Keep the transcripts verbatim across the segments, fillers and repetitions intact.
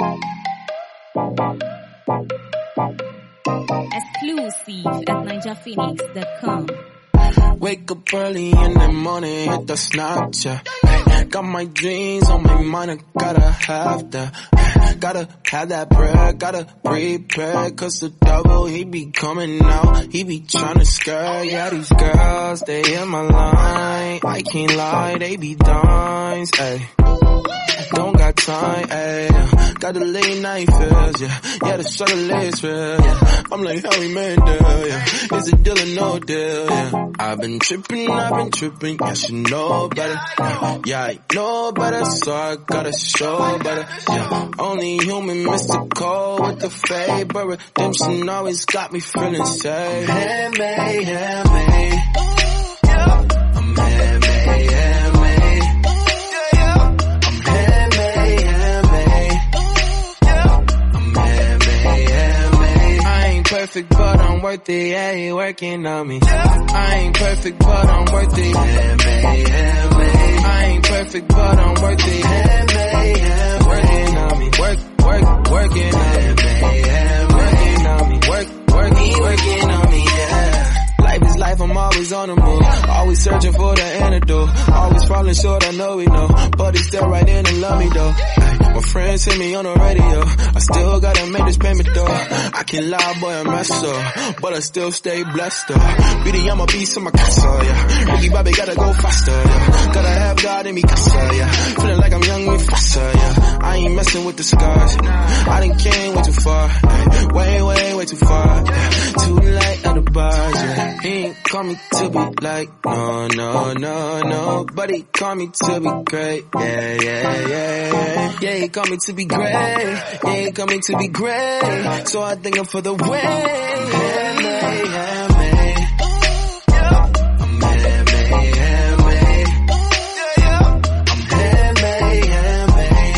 Exclusive at ninja phoenix dot com. Wake up early in the morning, hit the Snapchat. Got my dreams on my mind, I gotta have that. Gotta have that bread, gotta prepare. Cause the devil, he be coming out, he be tryna scare. Yeah, these girls, they in my line. I can't lie, they be dimes, ayy. Don't got time, ayy. Got the late night feels, yeah. Yeah, the struggle is real, yeah. I'm like Harry Mandel, yeah. Is it deal or no deal, yeah. I've been tripping, I've been tripping, yeah, she know better. Yeah, I know better, so I gotta show better. Yeah, only human mystical with the fade, but redemption always got me feeling safe. Handmade, handmade. I'm handmade, handmade. Perfect, but I'm worth it, yeah, you working on me. I ain't perfect, but I'm worth it. Handmade, handmade. I ain't perfect, but I'm worth it. Handmade, handmade. Working on me, work, work, working on me. Handmade, handmade. Working on me, work, working, working on me, yeah. Life is life, I'm always on the move. Always searching for the antidote. Always falling short, I know we know. But he's still right in and love me though. My friends hit me on the radio. I still gotta make this payment though. I can't lie, boy, I'm messed up. But I still stay blessed though. Beauty, I'm a beast in my casa, yeah. Ricky Bobby gotta go faster, yeah. Gotta have God in me casa, yeah. Feeling like I'm young and faster, yeah. I ain't messing with the scars. I done came way too far. Way, way, way too far. Too light on the bars, yeah. He ain't call me to be like, no, no, no, no. But he call me to be great, yeah, yeah, yeah, yeah. He call me to be great, yeah, he call me to be great. So I thank him for the way. Handmade, handmade. I'm handmade, handmade. I'm handmade, handmade.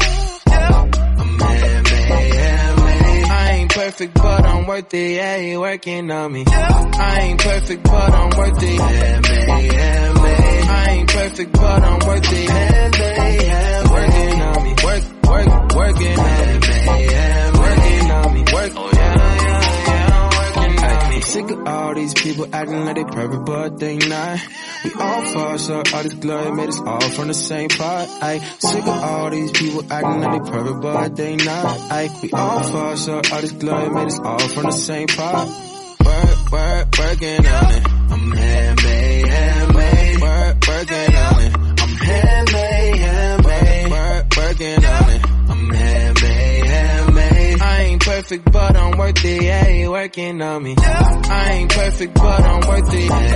I'm handmade, handmade. I ain't perfect, but I'm worth it, yeah, he working on me. I ain't perfect, but I'm worth it. Handmade, handmade. I ain't perfect, but I'm worth it. Handmade, handmade. Working on me, work, work, working on me. Yeah, working on me, work. Oh yeah, yeah, yeah, working on me. Sick of all these people acting like they perfect, but they not. We all fall short, all this glory made us all from the same pot. Ay, sick of all these people acting like they perfect, but they not. Ay, we all fall short, all this glory made us all from the same pot. Work, work, working on it. I'm handmade, handmade. Work, working on it. I'm handmade, handmade. Work, working on it. I'm handmade, handmade. I ain't perfect, but I'm worth it, yeah, you working on me. I ain't perfect, but I'm worth it.